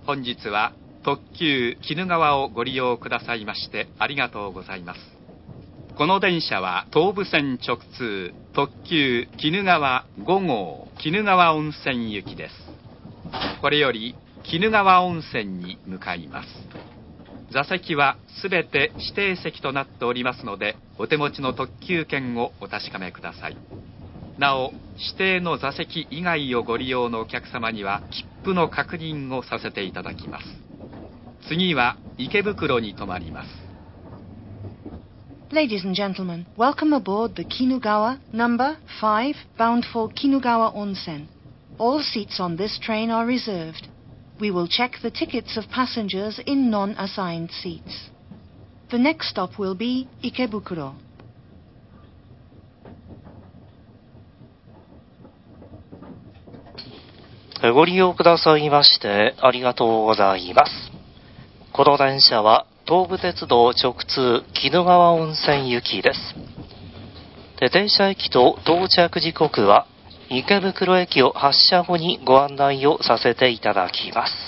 本日は特急鬼怒川をご利用くださいましてありがとうございます。この電車は東武線直通特急鬼怒川5号鬼怒川温泉行きです。これより鬼怒川温泉に向かいます。座席はすべて指定席となっておりますので、お手持ちの特急券をお確かめください。なお、指定の座席以外をご利用のお客様には切符の確認をさせていただきます。次は池袋に停まります。 Ladies and gentlemen, welcome aboard the Kinugawa number 5 bound for Kinugawa Onsen. All seats on this train are reserved. We will check the tickets of passengers in non-assigned seats. The next stop will be Ikebukuro. ご利用くださいましてありがとうございます。この電車は東武鉄道直通鬼怒川温泉行きです。停車駅と到着時刻は池袋駅を発車後にご案内をさせていただきます。